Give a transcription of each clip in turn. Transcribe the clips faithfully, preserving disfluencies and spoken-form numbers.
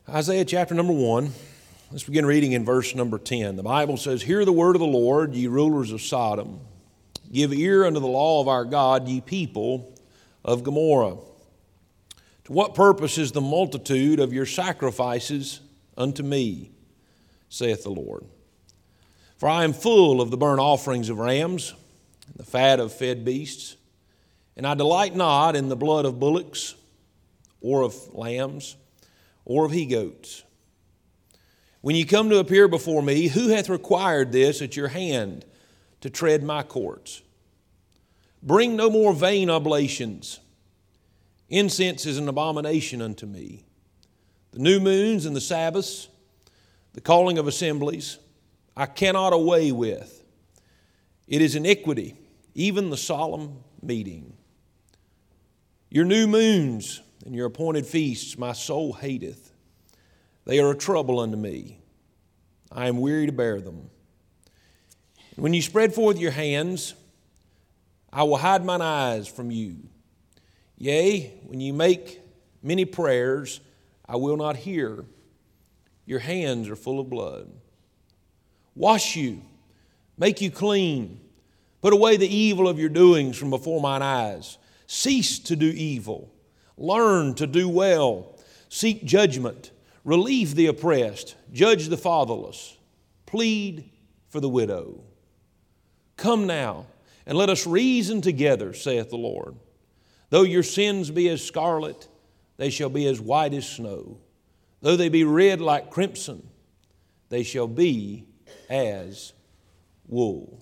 Isaiah chapter number one. Let's begin reading in verse number ten. The Bible says, "Hear the word of the Lord, ye rulers of Sodom. Give ear unto the law of our God, ye people of Gomorrah. To what purpose is the multitude of your sacrifices unto me, saith the Lord? For I am full of the burnt offerings of rams, and the fat of fed beasts, and I delight not in the blood of bullocks, or of lambs, or of he-goats. When ye come to appear before me, who hath required this at your hand to tread my courts? Bring no more vain oblations. Incense is an abomination unto me. The new moons and the Sabbaths, the calling of assemblies, I cannot away with. It is iniquity, even the solemn meeting. Your new moons and your appointed feasts my soul hateth. They are a trouble unto me. I am weary to bear them. When you spread forth your hands, I will hide mine eyes from you. Yea, when you make many prayers, I will not hear. Your hands are full of blood. Wash you, make you clean. Put away the evil of your doings from before mine eyes. Cease to do evil. Learn to do well. Seek judgment. Relieve the oppressed. Judge the fatherless. Plead for the widow. Come now, and let us reason together, saith the Lord. Though your sins be as scarlet, they shall be as white as snow. Though they be red like crimson, they shall be as wool.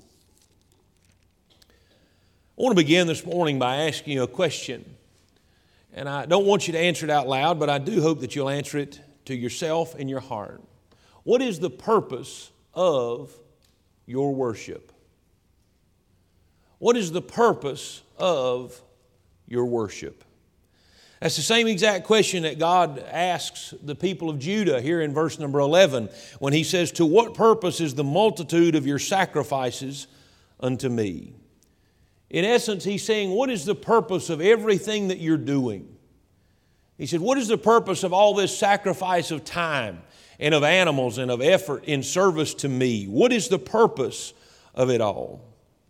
I want to begin this morning by asking you a question. And I don't want you to answer it out loud, but I do hope that you'll answer it to yourself in your heart. What is the purpose of your worship? What is the purpose of your worship? That's the same exact question that God asks the people of Judah here in verse number eleven when He says, "To what purpose is the multitude of your sacrifices unto me?" In essence, He's saying, what is the purpose of everything that you're doing? He said, what is the purpose of all this sacrifice of time and of animals and of effort in service to me? What is the purpose of it all?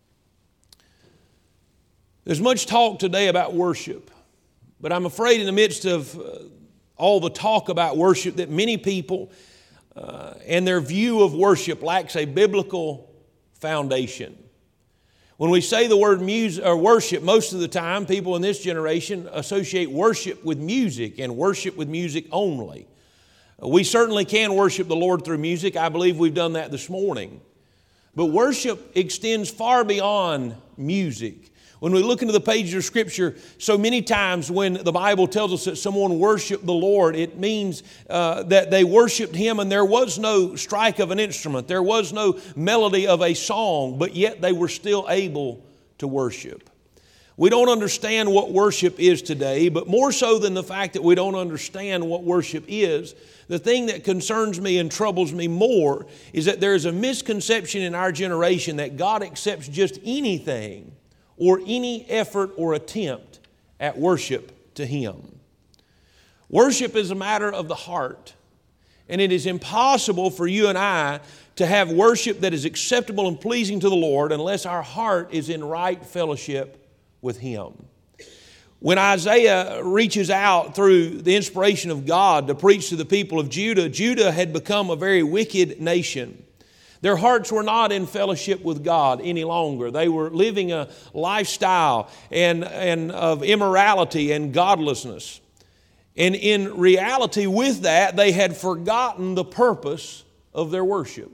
There's much talk today about worship, but I'm afraid in the midst of uh, all the talk about worship that many people uh, and their view of worship lacks a biblical foundation. When we say the word music or worship, most of the time people in this generation associate worship with music and worship with music only. We certainly can worship the Lord through music. I believe we've done that this morning. But worship extends far beyond music. When we look into the pages of Scripture, so many times when the Bible tells us that someone worshiped the Lord, it means uh, that they worshiped Him and there was no strike of an instrument. There was no melody of a song, but yet they were still able to worship. We don't understand what worship is today, but more so than the fact that we don't understand what worship is, the thing that concerns me and troubles me more is that there is a misconception in our generation that God accepts just anything or any effort or attempt at worship to Him. Worship is a matter of the heart, and it is impossible for you and I to have worship that is acceptable and pleasing to the Lord unless our heart is in right fellowship with Him. When Isaiah reaches out through the inspiration of God to preach to the people of Judah, Judah had become a very wicked nation. Their hearts were not in fellowship with God any longer. They were living a lifestyle and, and of immorality and godlessness. And in reality with that, they had forgotten the purpose of their worship.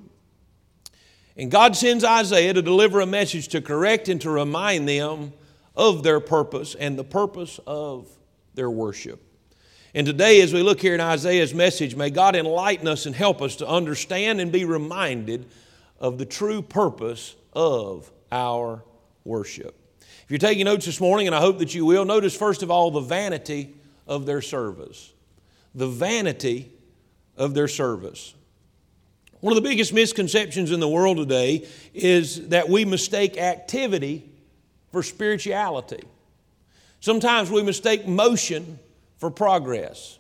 And God sends Isaiah to deliver a message to correct and to remind them of their purpose and the purpose of their worship. And today, as we look here in Isaiah's message, may God enlighten us and help us to understand and be reminded of the true purpose of our worship. If you're taking notes this morning, and I hope that you will, notice first of all the vanity of their service. The vanity of their service. One of the biggest misconceptions in the world today is that we mistake activity for spirituality. Sometimes we mistake motion for progress.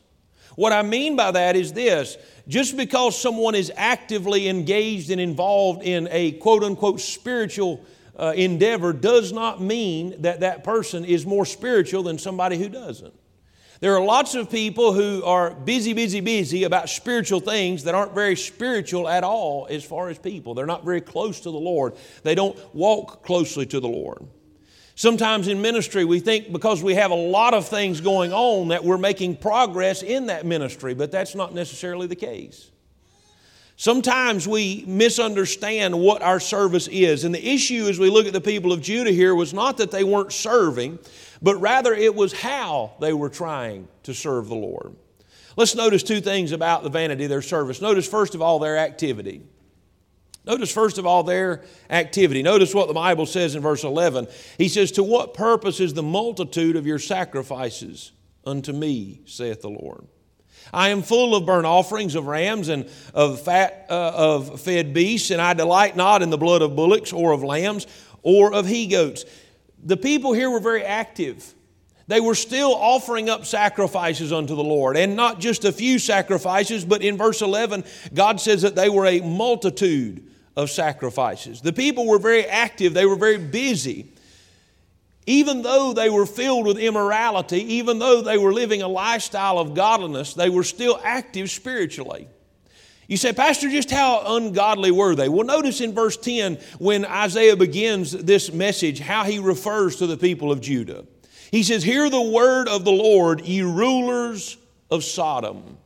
What I mean by that is this: just because someone is actively engaged and involved in a quote-unquote spiritual uh, endeavor does not mean that that person is more spiritual than somebody who doesn't. There are lots of people who are busy, busy, busy about spiritual things that aren't very spiritual at all as far as people. They're not very close to the Lord. They don't walk closely to the Lord. Sometimes in ministry we think because we have a lot of things going on that we're making progress in that ministry, but that's not necessarily the case. Sometimes we misunderstand what our service is. And the issue as we look at the people of Judah here was not that they weren't serving, but rather it was how they were trying to serve the Lord. Let's notice two things about the vanity of their service. Notice first of all their activity. Notice first of all their activity. Notice what the Bible says in verse eleven. He says, "To what purpose is the multitude of your sacrifices unto me, saith the Lord? I am full of burnt offerings of rams and of fat uh, of fed beasts, and I delight not in the blood of bullocks or of lambs or of he-goats." The people here were very active. They were still offering up sacrifices unto the Lord, and not just a few sacrifices, but in verse eleven, God says that they were a multitude of sacrifices. The people were very active. They were very busy. Even though they were filled with immorality, even though they were living a lifestyle of godliness, they were still active spiritually. You say, "Pastor, just how ungodly were they?" Well, notice in verse ten, when Isaiah begins this message, how he refers to the people of Judah. He says, "Hear the word of the Lord, ye rulers of Sodom.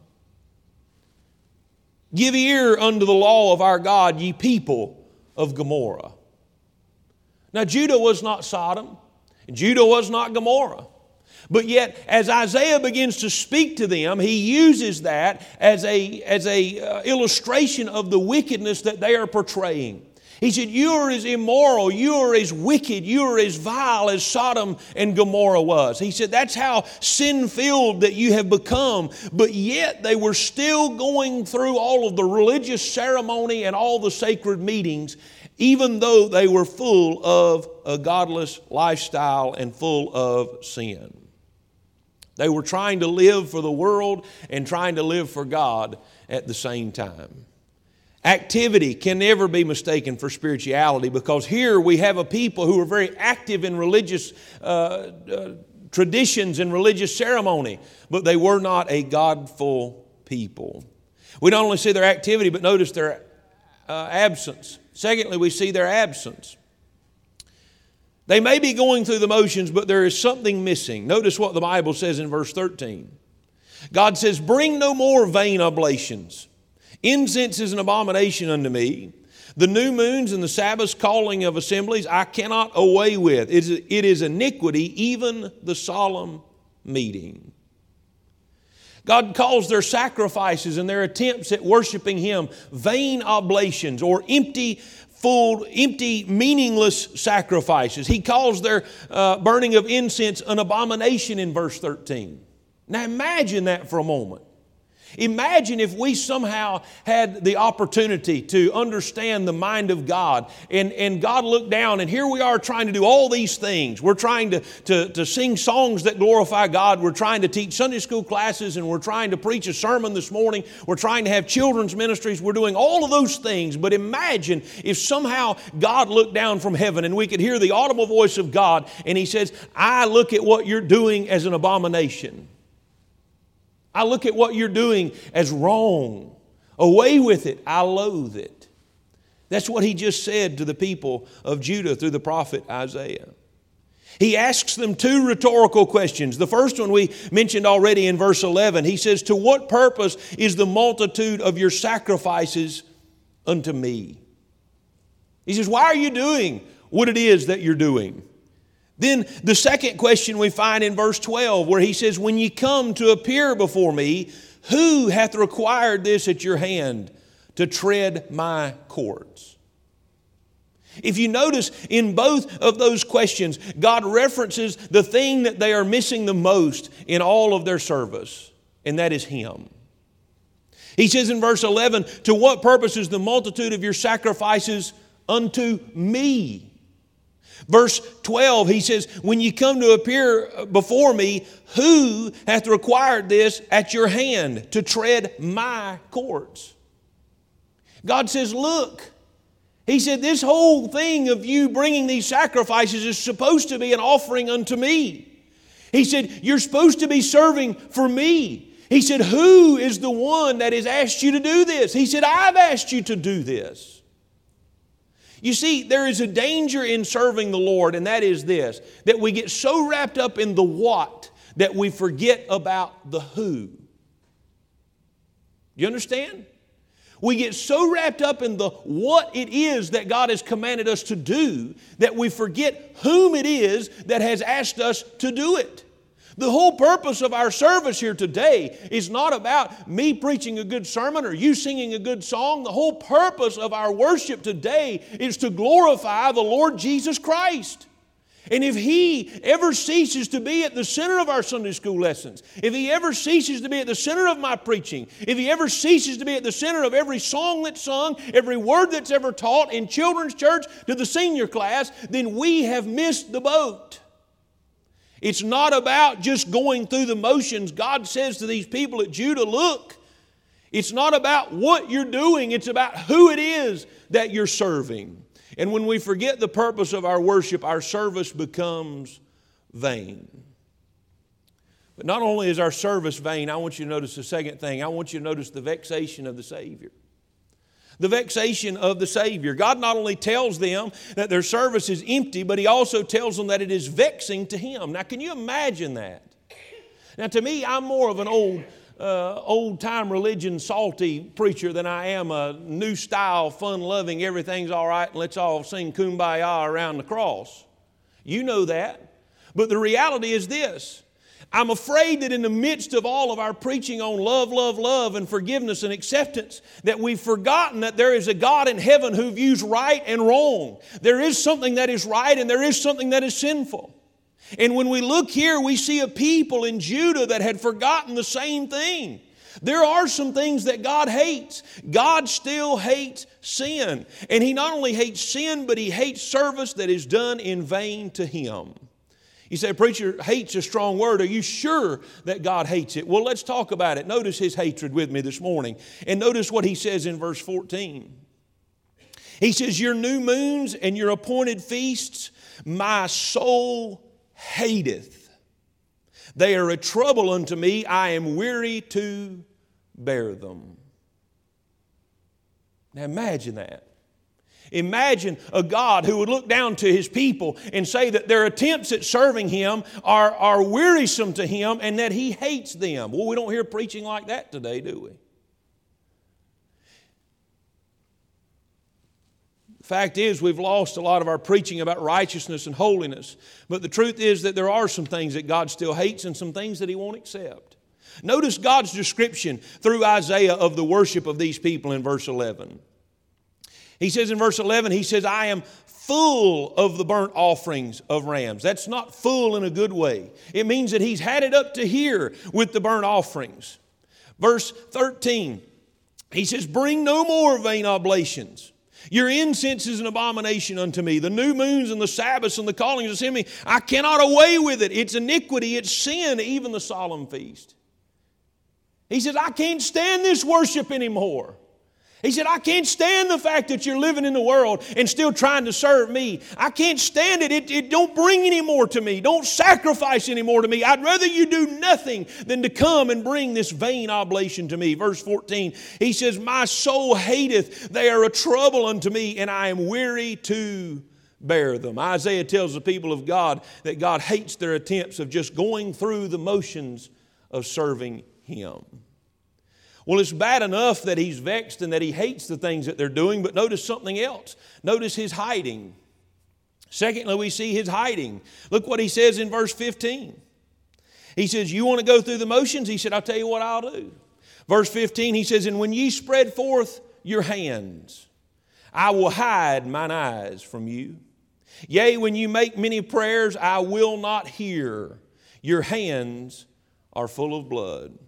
Give ear unto the law of our God, ye people of Gomorrah." Now, Judah was not Sodom, and Judah was not Gomorrah. But yet, as Isaiah begins to speak to them, he uses that as a, as a uh, illustration of the wickedness that they are portraying. He said, "You are as immoral, you are as wicked, you are as vile as Sodom and Gomorrah was." He said, that's how sin-filled that you have become. But yet they were still going through all of the religious ceremony and all the sacred meetings, even though they were full of a godless lifestyle and full of sin. They were trying to live for the world and trying to live for God at the same time. Activity can never be mistaken for spirituality, because here we have a people who are very active in religious uh, uh, traditions and religious ceremony, but they were not a godful people. We not only see their activity, but notice their uh, absence. Secondly, we see their absence. They may be going through the motions, but there is something missing. Notice what the Bible says in verse thirteen. God says, "Bring no more vain oblations. Incense is an abomination unto me. The new moons and the Sabbaths calling of assemblies I cannot away with. It is, it is iniquity, even the solemn meeting." God calls their sacrifices and their attempts at worshiping Him vain oblations, or empty, full, empty, meaningless sacrifices. He calls their uh, burning of incense an abomination in verse thirteen. Now imagine that for a moment. Imagine if we somehow had the opportunity to understand the mind of God, and, and God looked down, and here we are trying to do all these things. We're trying to, to, to sing songs that glorify God. We're trying to teach Sunday school classes, and we're trying to preach a sermon this morning. We're trying to have children's ministries. We're doing all of those things. But imagine if somehow God looked down from heaven and we could hear the audible voice of God, and He says, "I look at what you're doing as an abomination. I look at what you're doing as wrong. Away with it. I loathe it." That's what He just said to the people of Judah through the prophet Isaiah. He asks them two rhetorical questions. The first one we mentioned already in verse eleven. He says, "To what purpose is the multitude of your sacrifices unto me?" He says, why are you doing what it is that you're doing? Then the second question we find in verse twelve, where he says, "When ye come to appear before me, who hath required this at your hand to tread my courts?" If you notice in both of those questions, God references the thing that they are missing the most in all of their service, and that is Him. He says in verse eleven, "To what purpose is the multitude of your sacrifices unto me?" Verse twelve, he says, when you come to appear before me, who hath required this at your hand to tread my courts? God says, look. He said, this whole thing of you bringing these sacrifices is supposed to be an offering unto me. He said, you're supposed to be serving for me. He said, who is the one that has asked you to do this? He said, I've asked you to do this. You see, there is a danger in serving the Lord, and that is this, that we get so wrapped up in the what that we forget about the who. You understand? We get so wrapped up in the what it is that God has commanded us to do that we forget whom it is that has asked us to do it. The whole purpose of our service here today is not about me preaching a good sermon or you singing a good song. The whole purpose of our worship today is to glorify the Lord Jesus Christ. And if He ever ceases to be at the center of our Sunday school lessons, if He ever ceases to be at the center of my preaching, if He ever ceases to be at the center of every song that's sung, every word that's ever taught in children's church to the senior class, then we have missed the boat. It's not about just going through the motions. God says to these people at Judah, look, it's not about what you're doing, it's about who it is that you're serving. And when we forget the purpose of our worship, our service becomes vain. But not only is our service vain, I want you to notice the second thing. I want you to notice the vexation of the Savior. The vexation of the Savior. God not only tells them that their service is empty, but He also tells them that it is vexing to Him. Now, can you imagine that? Now, to me, I'm more of an old Uh, old-time religion salty preacher than I am a new style, fun-loving, everything's all right, and let's all sing Kumbaya around the cross. You know that. But the reality is this. I'm afraid that in the midst of all of our preaching on love, love, love, and forgiveness and acceptance, that we've forgotten that there is a God in heaven who views right and wrong. There is something that is right and there is something that is sinful. And when we look here, we see a people in Judah that had forgotten the same thing. There are some things that God hates. God still hates sin. And He not only hates sin, but He hates service that is done in vain to Him. You say, preacher, hate's a strong word. Are you sure that God hates it? Well, let's talk about it. Notice His hatred with me this morning. And notice what He says in verse fourteen. He says, your new moons and your appointed feasts, my soul hateth. They are a trouble unto me. I am weary to bear them. Now imagine that. Imagine a God who would look down to His people and say that their attempts at serving Him are, are wearisome to Him and that He hates them. Well, we don't hear preaching like that today, do we? Fact is, we've lost a lot of our preaching about righteousness and holiness. But the truth is that there are some things that God still hates and some things that He won't accept. Notice God's description through Isaiah of the worship of these people in verse eleven. He says in verse eleven, He says, I am full of the burnt offerings of rams. That's not full in a good way. It means that He's had it up to here with the burnt offerings. Verse thirteen, He says, bring no more vain oblations. Your incense is an abomination unto me. The new moons and the Sabbaths and the callings of assembly, I cannot away with it. It's iniquity, it's sin, even the solemn feast. He says, I can't stand this worship anymore. He said, I can't stand the fact that you're living in the world and still trying to serve me. I can't stand it. It, it don't bring any more to me. Don't sacrifice any more to me. I'd rather you do nothing than to come and bring this vain oblation to me. Verse fourteen, he says, my soul hateth. They are a trouble unto me, and I am weary to bear them. Isaiah tells the people of God that God hates their attempts of just going through the motions of serving Him. Well, it's bad enough that He's vexed and that He hates the things that they're doing, but notice something else. Notice His hiding. Secondly, we see His hiding. Look what He says in verse fifteen. He says, you want to go through the motions? He said, I'll tell you what I'll do. Verse fifteen, He says, and when ye spread forth your hands, I will hide mine eyes from you. Yea, when you make many prayers, I will not hear. Your hands are full of blood.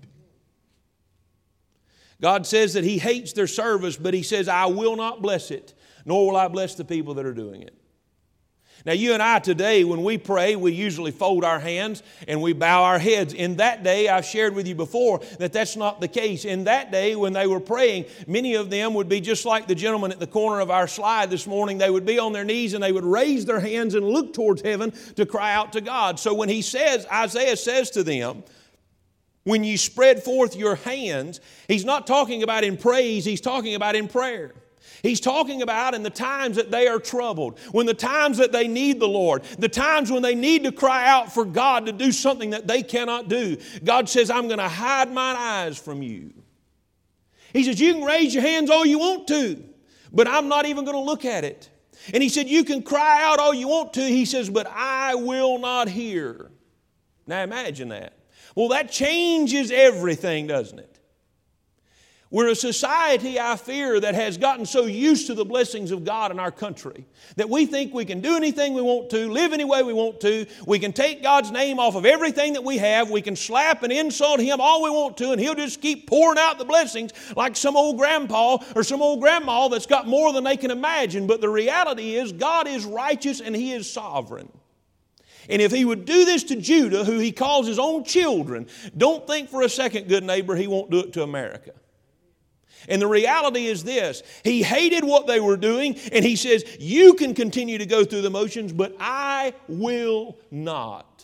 God says that He hates their service, but He says, I will not bless it, nor will I bless the people that are doing it. Now, you and I today, when we pray, we usually fold our hands and we bow our heads. In that day, I've shared with you before that that's not the case. In that day, when they were praying, many of them would be just like the gentleman at the corner of our slide this morning. They would be on their knees and they would raise their hands and look towards heaven to cry out to God. So when he says, Isaiah says to them, when you spread forth your hands, he's not talking about in praise, he's talking about in prayer. He's talking about in the times that they are troubled, when the times that they need the Lord, the times when they need to cry out for God to do something that they cannot do. God says, I'm going to hide mine eyes from you. He says, you can raise your hands all you want to, but I'm not even going to look at it. And he said, you can cry out all you want to. He says, but I will not hear. Now imagine that. Well, that changes everything, doesn't it? We're a society, I fear, that has gotten so used to the blessings of God in our country that we think we can do anything we want to, live any way we want to. We can take God's name off of everything that we have. We can slap and insult Him all we want to, and He'll just keep pouring out the blessings like some old grandpa or some old grandma that's got more than they can imagine. But the reality is God is righteous and He is sovereign. And if He would do this to Judah, who He calls His own children, don't think for a second, good neighbor, He won't do it to America. And the reality is this, He hated what they were doing, and He says, you can continue to go through the motions, but I will not.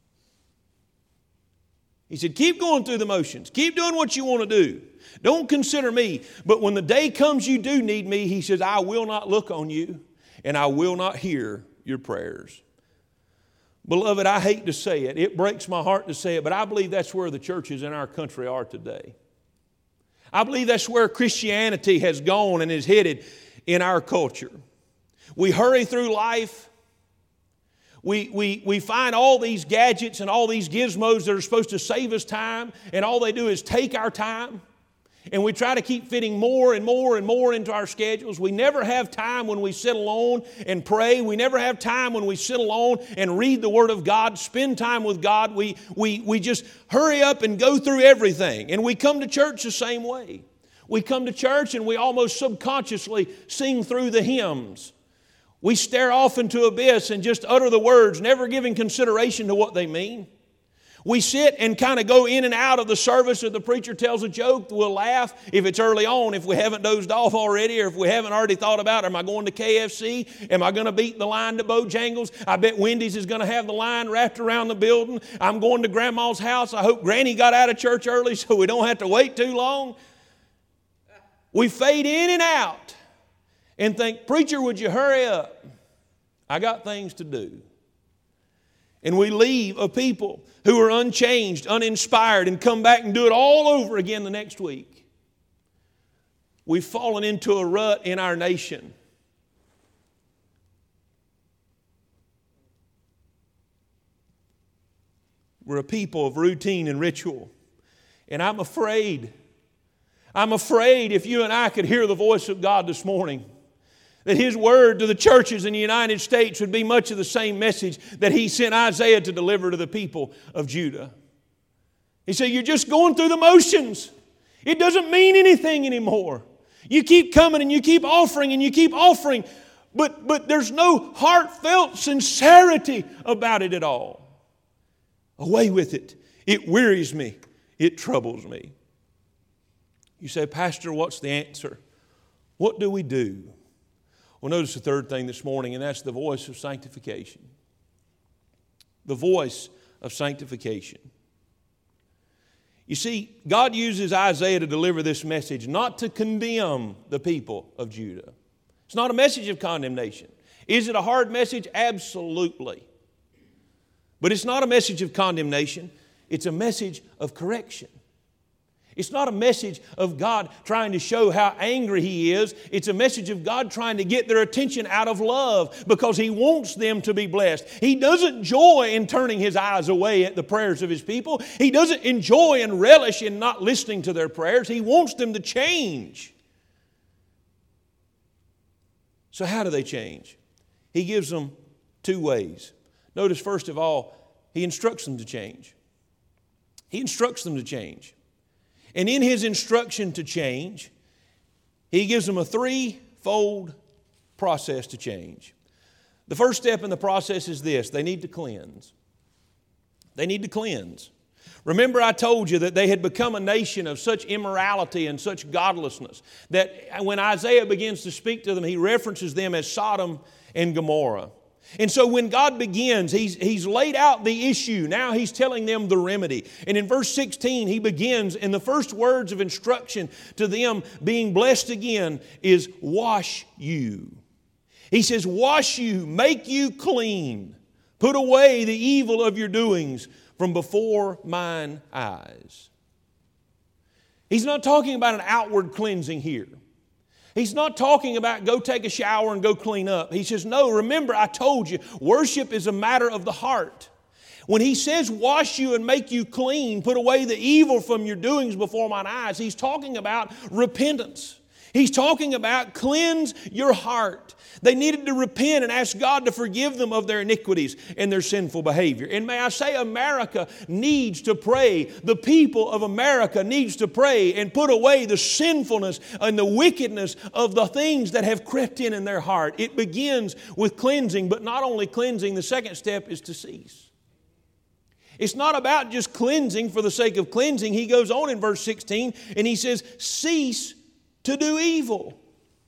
He said, keep going through the motions. Keep doing what you want to do. Don't consider me. But when the day comes you do need me, He says, I will not look on you, and I will not hear your prayers. Beloved, I hate to say it. It breaks my heart to say it, but I believe that's where the churches in our country are today. I believe that's where Christianity has gone and is headed in our culture. We hurry through life. We, we, we find all these gadgets and all these gizmos that are supposed to save us time, and all they do is take our time. And we try to keep fitting more and more and more into our schedules. We never have time when we sit alone and pray. We never have time when we sit alone and read the Word of God, spend time with God. We, we, we just hurry up and go through everything. And we come to church the same way. We come to church and we almost subconsciously sing through the hymns. We stare off into abyss and just utter the words, never giving consideration to what they mean. We sit and kind of go in and out of the service. If the preacher tells a joke, we'll laugh if it's early on, if we haven't dozed off already, or if we haven't already thought about, am I going to K F C? Am I going to beat the line to Bojangles? I bet Wendy's is going to have the line wrapped around the building. I'm going to Grandma's house. I hope Granny got out of church early so we don't have to wait too long. We fade in and out and think, preacher, would you hurry up? I got things to do. And we leave a people who are unchanged, uninspired, and come back and do it all over again the next week. We've fallen into a rut in our nation. We're a people of routine and ritual. And I'm afraid, I'm afraid if you and I could hear the voice of God this morning, that His word to the churches in the United States would be much of the same message that He sent Isaiah to deliver to the people of Judah. He said, you're just going through the motions. It doesn't mean anything anymore. You keep coming and you keep offering and you keep offering, but, but there's no heartfelt sincerity about it at all. Away with it. It wearies me. It troubles me. You say, Pastor, what's the answer? What do we do? Well, notice the third thing this morning, and that's the voice of sanctification. The voice of sanctification. You see, God uses Isaiah to deliver this message, not to condemn the people of Judah. It's not a message of condemnation. Is it a hard message? Absolutely. But it's not a message of condemnation. It's a message of correction. It's not a message of God trying to show how angry He is. It's a message of God trying to get their attention out of love because He wants them to be blessed. He doesn't joy in turning His eyes away at the prayers of His people. He doesn't enjoy and relish in not listening to their prayers. He wants them to change. So how do they change? He gives them two ways. Notice, first of all, He instructs them to change. He instructs them to change. And in His instruction to change, He gives them a threefold process to change. The first step in the process is this: they need to cleanse. They need to cleanse. Remember, I told you that they had become a nation of such immorality and such godlessness that when Isaiah begins to speak to them, he references them as Sodom and Gomorrah. And so when God begins, he's, he's laid out the issue. Now He's telling them the remedy. And in verse sixteen, He begins, and the first words of instruction to them being blessed again is, wash you. He says, wash you, make you clean. Put away the evil of your doings from before mine eyes. He's not talking about an outward cleansing here. He's not talking about go take a shower and go clean up. He says, no, remember I told you, worship is a matter of the heart. When He says wash you and make you clean, put away the evil from your doings before mine eyes, He's talking about repentance. He's talking about cleanse your heart. They needed to repent and ask God to forgive them of their iniquities and their sinful behavior. And may I say, America needs to pray. The people of America needs to pray and put away the sinfulness and the wickedness of the things that have crept in in their heart. It begins with cleansing, but not only cleansing, the second step is to cease. It's not about just cleansing for the sake of cleansing. He goes on in verse sixteen and he says, cease to do evil.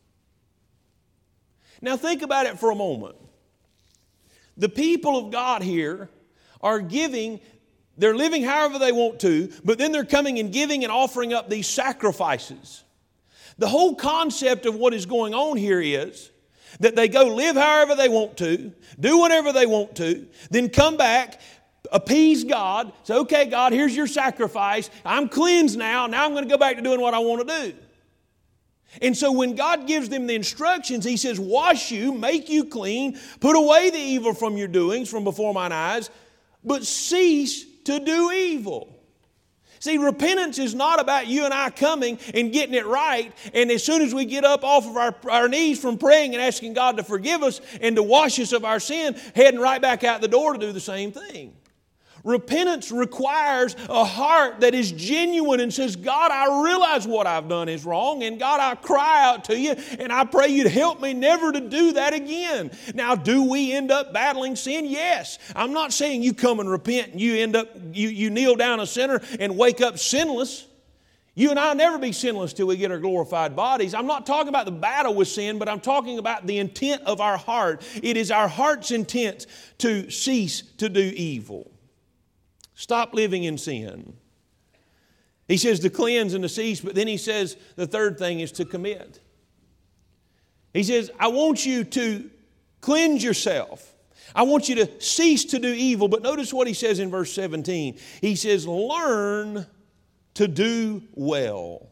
Now think about it for a moment. The people of God here are giving, they're living however they want to, but then they're coming and giving and offering up these sacrifices. The whole concept of what is going on here is that they go live however they want to, do whatever they want to, then come back, appease God, say, okay, God, here's your sacrifice. I'm cleansed now. Now I'm going to go back to doing what I want to do. And so when God gives them the instructions, He says, wash you, make you clean, put away the evil from your doings from before mine eyes, but cease to do evil. See, repentance is not about you and I coming and getting it right, and as soon as we get up off of our, our knees from praying and asking God to forgive us and to wash us of our sin, heading right back out the door to do the same thing. Repentance requires a heart that is genuine and says, God, I realize what I've done is wrong, and God, I cry out to you, and I pray you'd help me never to do that again. Now, do we end up battling sin? Yes. I'm not saying you come and repent and you end up, you, you kneel down a sinner and wake up sinless. You and I will never be sinless till we get our glorified bodies. I'm not talking about the battle with sin, but I'm talking about the intent of our heart. It is our heart's intent to cease to do evil. Stop living in sin. He says to cleanse and to cease, but then he says the third thing is to commit. He says, I want you to cleanse yourself. I want you to cease to do evil. But notice what he says in verse seventeen. He says, learn to do well.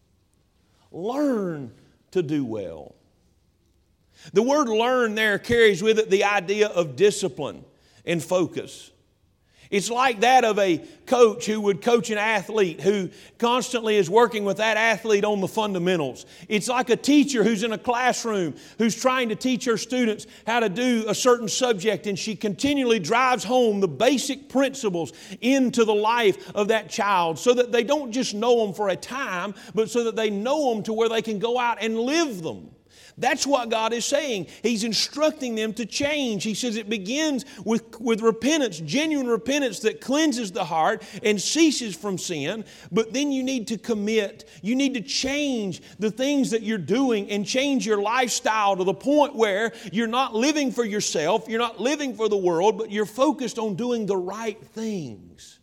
Learn to do well. The word learn there carries with it the idea of discipline and focus. It's like that of a coach who would coach an athlete who constantly is working with that athlete on the fundamentals. It's like a teacher who's in a classroom who's trying to teach her students how to do a certain subject, and she continually drives home the basic principles into the life of that child so that they don't just know them for a time, but so that they know them to where they can go out and live them. That's what God is saying. He's instructing them to change. He says it begins with, with repentance, genuine repentance that cleanses the heart and ceases from sin. But then you need to commit. You need to change the things that you're doing and change your lifestyle to the point where you're not living for yourself, you're not living for the world, but you're focused on doing the right things.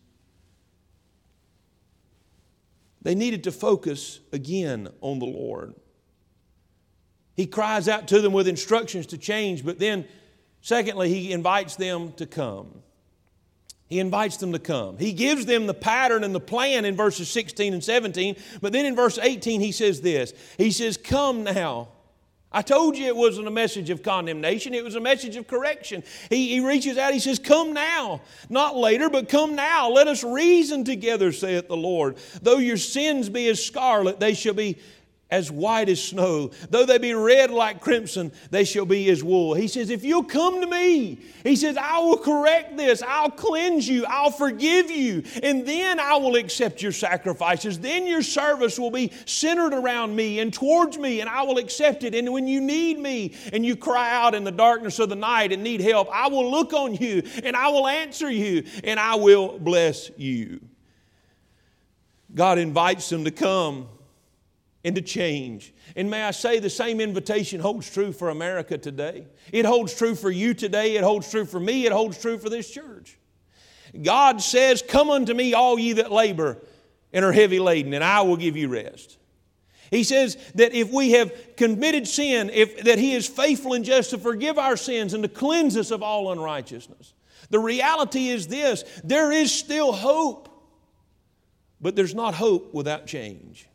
They needed to focus again on the Lord. He cries out to them with instructions to change, but then, secondly, He invites them to come. He invites them to come. He gives them the pattern and the plan in verses sixteen and seventeen, but then in verse eighteen He says this. He says, come now. I told you it wasn't a message of condemnation, it was a message of correction. He, he reaches out, He says, come now. Not later, but come now. Let us reason together, saith the Lord. Though your sins be as scarlet, they shall be as white as snow. Though they be red like crimson, they shall be as wool. He says, if you'll come to me, He says, I will correct this. I'll cleanse you. I'll forgive you. And then I will accept your sacrifices. Then your service will be centered around me and towards me, and I will accept it. And when you need me and you cry out in the darkness of the night and need help, I will look on you and I will answer you and I will bless you. God invites them to come and to change. And may I say, the same invitation holds true for America today. It holds true for you today. It holds true for me. It holds true for this church. God says, come unto me, all ye that labor and are heavy laden, and I will give you rest. He says that if we have committed sin, if, that He is faithful and just to forgive our sins and to cleanse us of all unrighteousness. The reality is this, there is still hope, but there's not hope without change.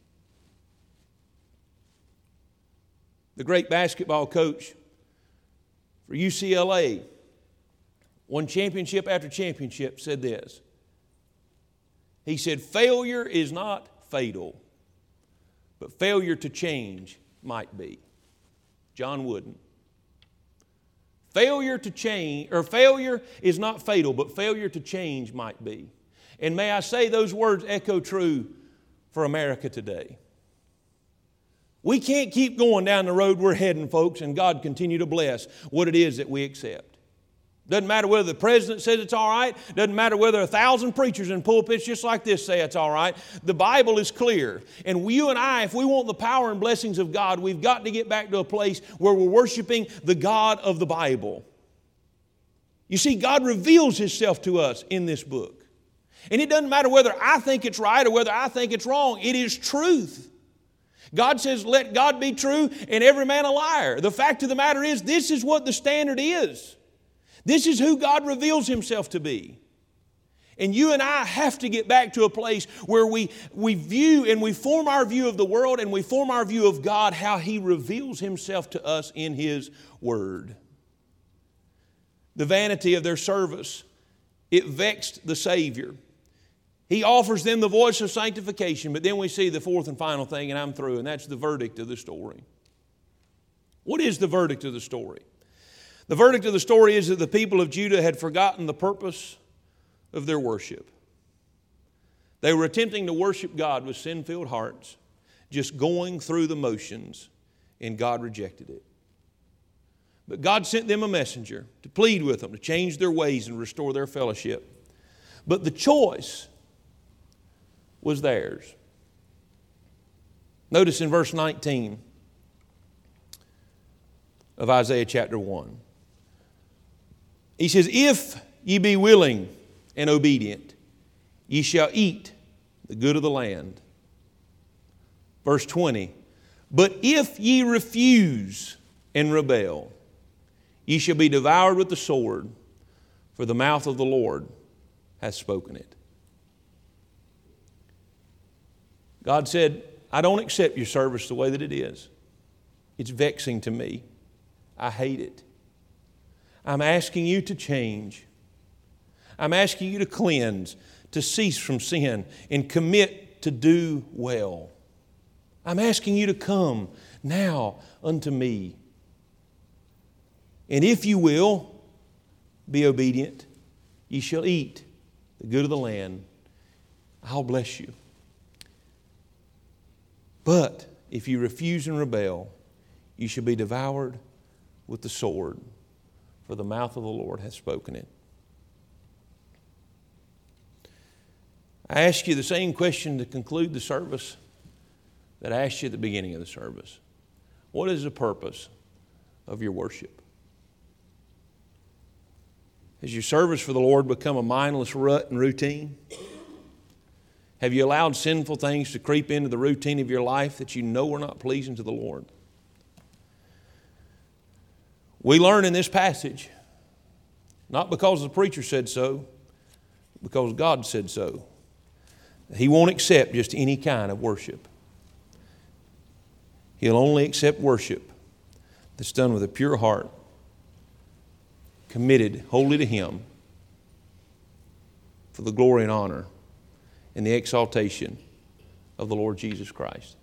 The great basketball coach for U C L A, won championship after championship, said this. He said, failure is not fatal, but failure to change might be. John Wooden. Failure to change, or failure is not fatal, but failure to change might be. And may I say, those words echo true for America today. We can't keep going down the road we're heading, folks, and God continue to bless what it is that we accept. Doesn't matter whether the president says it's all right. Doesn't matter whether a thousand preachers in pulpits just like this say it's all right. The Bible is clear. And you and I, if we want the power and blessings of God, we've got to get back to a place where we're worshiping the God of the Bible. You see, God reveals Himself to us in this book. And it doesn't matter whether I think it's right or whether I think it's wrong. It is truth. God says, let God be true and every man a liar. The fact of the matter is, this is what the standard is. This is who God reveals Himself to be. And you and I have to get back to a place where we, we view and we form our view of the world and we form our view of God, how He reveals Himself to us in His Word. The vanity of their service, it vexed the Savior. He offers them the voice of sanctification, but then we see the fourth and final thing, and I'm through, and that's the verdict of the story. What is the verdict of the story? The verdict of the story is that the people of Judah had forgotten the purpose of their worship. They were attempting to worship God with sin-filled hearts, just going through the motions, and God rejected it. But God sent them a messenger to plead with them, to change their ways and restore their fellowship. But the choice was theirs. Notice in verse nineteen of Isaiah chapter one. He says, if ye be willing and obedient, ye shall eat the good of the land. Verse twenty, but if ye refuse and rebel, ye shall be devoured with the sword, for the mouth of the Lord hath spoken it. God said, I don't accept your service the way that it is. It's vexing to me. I hate it. I'm asking you to change. I'm asking you to cleanse, to cease from sin, and commit to do well. I'm asking you to come now unto me. And if you will be obedient, ye shall eat the good of the land. I'll bless you. But if you refuse and rebel, you shall be devoured with the sword, for the mouth of the Lord hath spoken it. I ask you the same question to conclude the service that I asked you at the beginning of the service. What is the purpose of your worship? Has your service for the Lord become a mindless rut and routine? Have you allowed sinful things to creep into the routine of your life that you know are not pleasing to the Lord? We learn in this passage, not because the preacher said so, but because God said so. He won't accept just any kind of worship. He'll only accept worship that's done with a pure heart, committed wholly to Him for the glory and honor and the exaltation of the Lord Jesus Christ.